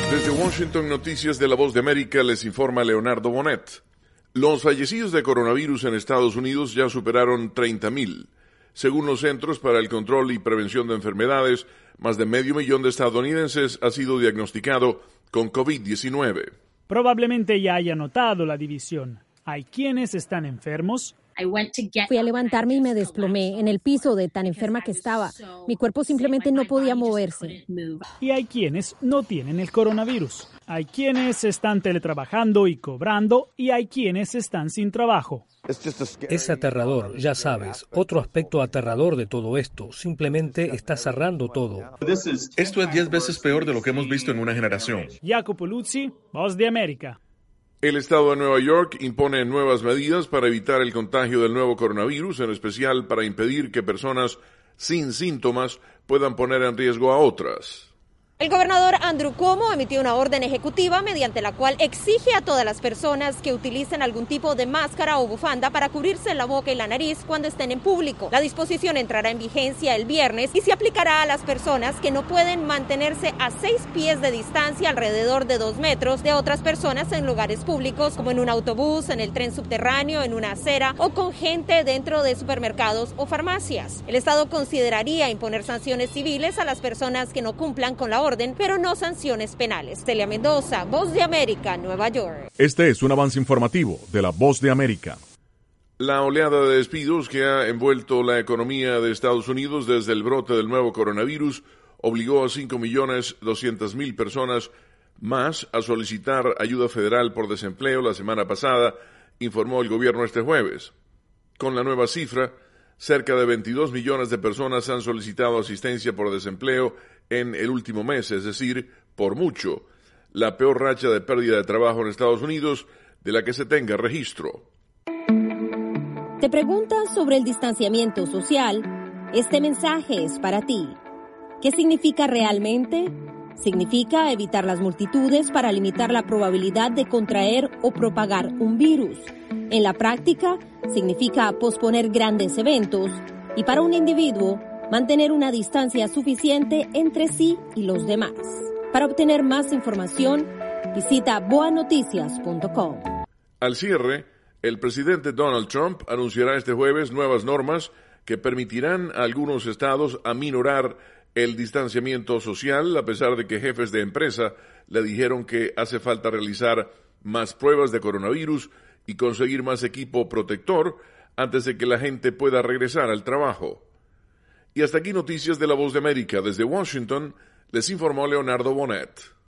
Desde Washington, Noticias de la Voz de América, les informa Leonardo Bonet. Los fallecidos de coronavirus en Estados Unidos ya superaron 30,000. Según los Centros para el Control y Prevención de Enfermedades, más de 500,000 de estadounidenses ha sido diagnosticado con COVID-19. Probablemente ya haya notado la división. Hay quienes están enfermos. Fui a levantarme y me desplomé en el piso de tan enferma que estaba. Mi cuerpo simplemente no podía moverse. Y hay quienes no tienen el coronavirus. Hay quienes están teletrabajando y cobrando, y hay quienes están sin trabajo. Es aterrador, ya sabes. Otro aspecto aterrador de todo esto, simplemente está cerrando todo. Esto es 10 veces peor de lo que hemos visto en una generación. Jacopo Luzzi, Voz de América. El estado de Nueva York impone nuevas medidas para evitar el contagio del nuevo coronavirus, en especial para impedir que personas sin síntomas puedan poner en riesgo a otras. El gobernador Andrew Cuomo emitió una orden ejecutiva mediante la cual exige a todas las personas que utilicen algún tipo de máscara o bufanda para cubrirse la boca y la nariz cuando estén en público. La disposición entrará en vigencia el viernes y se aplicará a las personas que no pueden mantenerse a 6 pies de distancia alrededor de 2 metros de otras personas en lugares públicos, como en un autobús, en el tren subterráneo, en una acera o con gente dentro de supermercados o farmacias. El Estado consideraría imponer sanciones civiles a las personas que no cumplan con la orden, pero no sanciones penales. Celia Mendoza, Voz de América, Nueva York. Este es un avance informativo de la Voz de América. La oleada de despidos que ha envuelto la economía de Estados Unidos desde el brote del nuevo coronavirus obligó a 5,200,000 personas más a solicitar ayuda federal por desempleo la semana pasada, informó el gobierno este jueves. Con la nueva cifra, cerca de 22 millones de personas han solicitado asistencia por desempleo en el último mes, es decir, por mucho, la peor racha de pérdida de trabajo en Estados Unidos de la que se tenga registro. ¿Te preguntas sobre el distanciamiento social? Este mensaje es para ti. ¿Qué significa realmente? Significa evitar las multitudes para limitar la probabilidad de contraer o propagar un virus. En la práctica, significa posponer grandes eventos y para un individuo, mantener una distancia suficiente entre sí y los demás. Para obtener más información, visita boanoticias.com. Al cierre, el presidente Donald Trump anunciará este jueves nuevas normas que permitirán a algunos estados aminorar el distanciamiento social, a pesar de que jefes de empresa le dijeron que hace falta realizar más pruebas de coronavirus y conseguir más equipo protector antes de que la gente pueda regresar al trabajo. Y hasta aquí Noticias de la Voz de América. Desde Washington, les informó Leonardo Bonet.